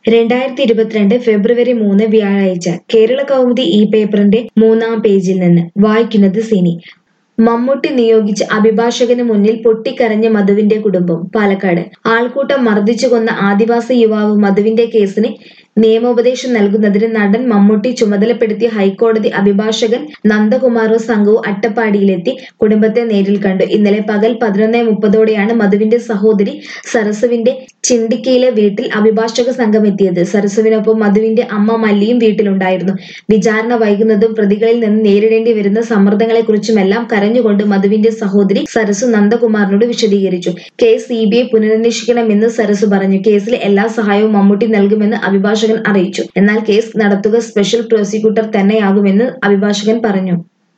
2022 ഫെബ്രുവരി 3 വ്യാഴാഴ്ച കേരള കൗമുദി ഈ പേപ്പറിന്റെ 3-ാം പേജിൽ നിന്ന് വായിക്കുന്നത് സിനി. മമ്മൂട്ടി നിയോഗിച്ച അഭിഭാഷകന് മുന്നിൽ പൊട്ടിക്കരഞ്ഞ മധുവിന്റെ കുടുംബം. പാലക്കാട് ആൾക്കൂട്ടം മർദ്ദിച്ചു കൊന്ന ആദിവാസി യുവാവ് മധുവിന്റെ കേസിന് നിയമോപദേശം നൽകുന്നതിന് നടൻ മമ്മൂട്ടി ചുമതലപ്പെടുത്തിയ ഹൈക്കോടതി അഭിഭാഷകൻ നന്ദകുമാറും സംഘവും അട്ടപ്പാടിയിലെത്തി കുടുംബത്തെ നേരിൽ കണ്ടു. ഇന്നലെ പകൽ 11:30ഓടെയാണ് മധുവിന്റെ സഹോദരി സരസുവിന്റെ ചിണ്ടിക്കയിലെ വീട്ടിൽ അഭിഭാഷക സംഘം എത്തിയത്. സരസുവിനൊപ്പം മധുവിന്റെ അമ്മ മല്ലിയും വീട്ടിലുണ്ടായിരുന്നു. വിചാരണ വൈകുന്നതും പ്രതികളിൽ നിന്ന് നേരിടേണ്ടി വരുന്ന സമ്മർദ്ദങ്ങളെക്കുറിച്ചുമെല്ലാം കരഞ്ഞുകൊണ്ട് മധുവിന്റെ സഹോദരി സരസു നന്ദകുമാറിനോട് വിശദീകരിച്ചു. കേസ് CBI പുനരന്വേഷിക്കണമെന്ന് സരസു പറഞ്ഞു. കേസിൽ എല്ലാ സഹായവും മമ്മൂട്ടി നൽകുമെന്ന് അഭിഭാഷകൻ അറിയിച്ചു. എന്നാൽ കേസ് നടത്തുക സ്പെഷ്യൽ പ്രോസിക്യൂട്ടർ തന്നെയാകുമെന്ന് അഭിഭാഷകൻ പറഞ്ഞു.